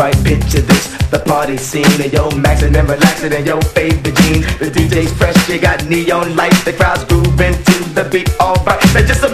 alright, picture this, the party scene, and yo, maxing and relaxing in your favorite jeans. The DJ's fresh, you got neon lights, the crowd's grooving to the beat, alright. Now just